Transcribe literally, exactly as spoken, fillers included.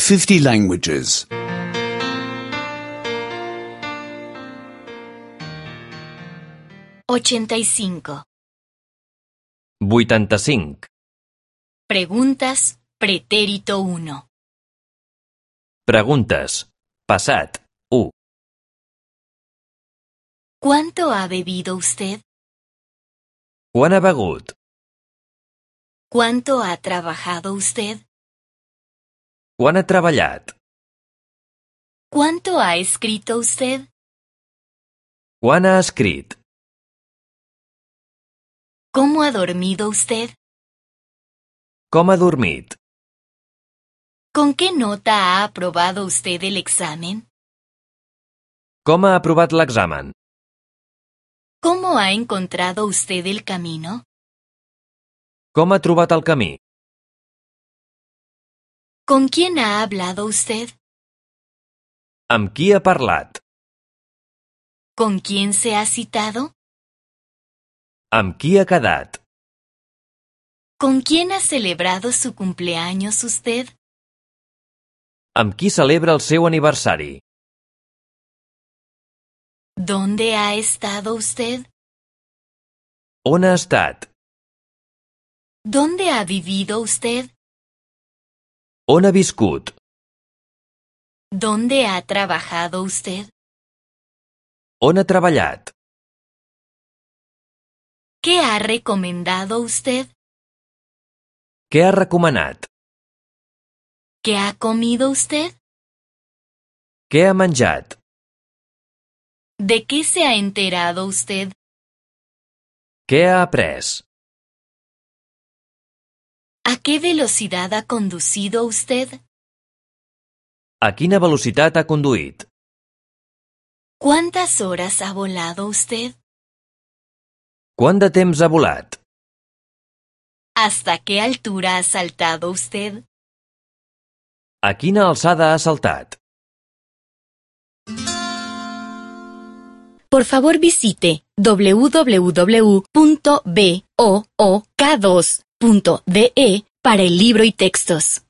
fifty languages. ochenta y cinco. vuitanta-cinc. Preguntas, pretérito uno. Preguntes. Passat. u. ¿Cuánto ha bebido usted? Quan ha begut? ¿Cuánto ha trabajado usted? Quan ha treballat? ¿Cuánto ha escrito usted? Quan ha escrit? ¿Cómo ha dormido usted? Com ha dormit? ¿Con qué nota ha aprobado usted el examen? Com ha aprovat l'examen? ¿Cómo ha encontrado usted el camino? Com ha trobat el camí? ¿Con quién ha hablado usted? Amb qui ha parlat? ¿Con quién se ha citado? Amb qui ha quedat? ¿Con quién ha celebrado su cumpleaños usted? Amb qui celebra el seu aniversari? ¿Dónde ha estado usted? On ha estat? ¿Dónde ha vivido usted? On ha viscut? ¿Dónde ha trabajado usted? On ha treballat? ¿Qué ha recomendado usted? Què ha recomanat? ¿Qué ha comido usted? Què ha menjat? ¿De qué se ha enterado usted? Què ha après? ¿A qué velocidad ha conducido usted? A quina velocitat ha conduït? ¿Cuántas horas ha volado usted? Quant de temps ha volat? ¿Hasta qué altura ha saltado usted? A quina alçada ha saltat? Por favor visite doble u doble u doble u punto book dos punto de para el libro y textos.